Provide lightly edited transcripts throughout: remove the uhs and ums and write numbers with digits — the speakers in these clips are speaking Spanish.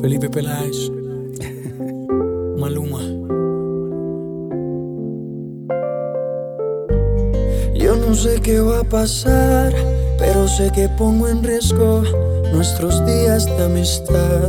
Felipe Peláez, Maluma. Yo no sé qué va a pasar, pero sé que pongo en riesgo nuestros días de amistad.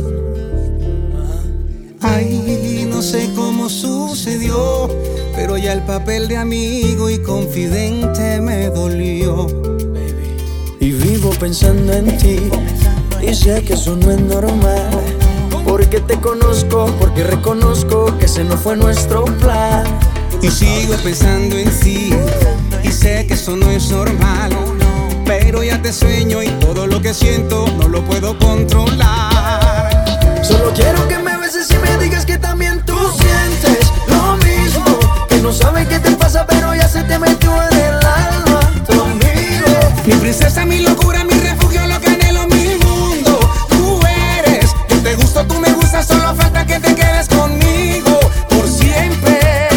Ay, no sé cómo sucedió, pero ya el papel de amigo y confidente me dolió. Y vivo pensando en ti, y sé que eso no es normal, porque te conozco, porque reconozco que ese no fue nuestro plan. Y sigo pensando en ti, y sé que eso no es normal, pero ya te sueño y todo lo que siento no lo puedo controlar. Solo quiero que me beses y me digas que también tú sientes lo mismo, que no sabes qué te pasa pero ya se te metió en el alma tu amigo. Mi princesa, mi locura, mi refugio, lo que anhelo, mi mundo. Tú eres, yo te gusto, tú me gustas, solo falta que te quedes conmigo por siempre.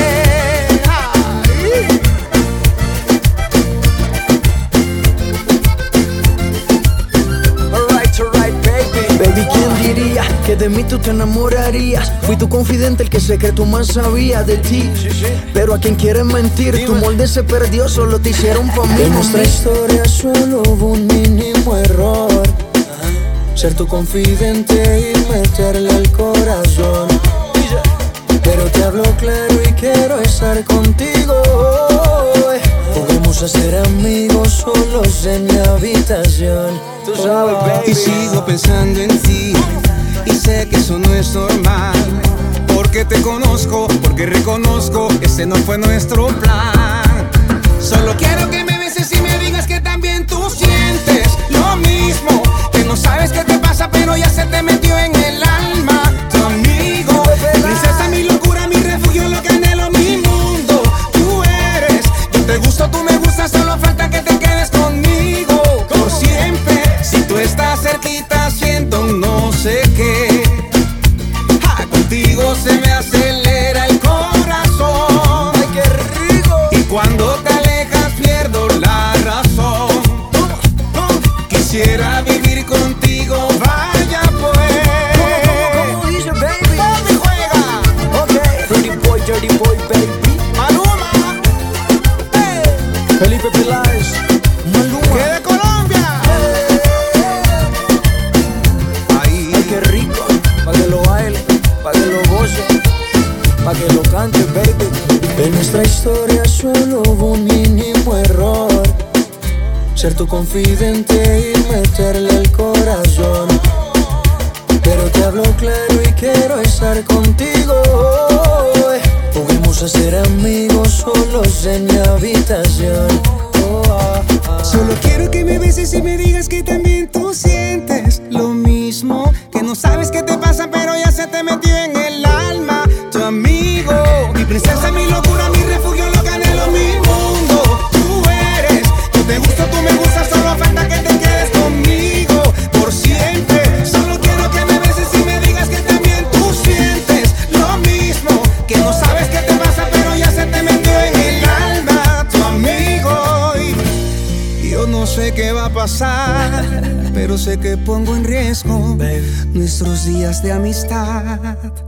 Alright, baby. Baby, ¿quién diría que de mí tú te enamorarías? Fui tu confidente, el que secreto más sabía de ti. Pero a quien quieres mentir, tu molde se perdió, solo te hicieron pa' mí. En nuestra historia solo hubo un mínimo error, ser tu confidente y meterle al corazón. Pero te hablo claro y quiero estar contigo. Podemos ser amigos solos en mi habitación. Tú sabes, baby. Y sigo pensando en ti, y sé que eso no es normal, porque te conozco, porque reconozco que ese no fue nuestro plan. Solo quiero que me beses y me digas que también tú sientes lo mismo, que no sabes qué te pasa pero ya se te metió en el alma tu amigo. Mi princesa, mi locura, mi refugio, lo que anhelo, mi mundo. Tú eres, yo te gusto, tú me gustas, solo falta que te quedes conmigo por siempre. Si tú estás cerquita siento no sé qué, contigo se me acelera el corazón. Ay, qué rico. Y cuando te alejas pierdo la razón. Quisiera vivir contigo, vaya pues. ¿Cómo dice, baby? ¿Dónde juega? Ok. Dirty boy, baby. Maluma. Felipe Peláez, Maluma. ¿Qué de Colombia? Ahí. Ay, qué rico. Pa' que lo baile, pa' que lo goce, pa' que lo cante, baby. En nuestra historia solo hubo un mínimo error, ser tu confidente y meterle al corazón. Pero te hablo claro y quiero estar contigo. Podemos ser amigos solos en mi habitación. Solo quiero que me beses y me digas que también tú sientes lo mismo, que no sabes qué te pasa pero ya se te metió en el alma tu amigo. Mi princesa, mi locura, mi refugio, lo que anhelo, mi mundo. Tú eres, yo te gusto, tú me gustas, solo falta que te quedes conmigo por siempre. Solo quiero que me beses y me digas que también tú sientes lo mismo, que no sabes qué te pasa pero ya se te metió en el alma tu amigo. Y yo no sé qué va a pasar, pero sé que pongo en riesgo nuestros días de amistad.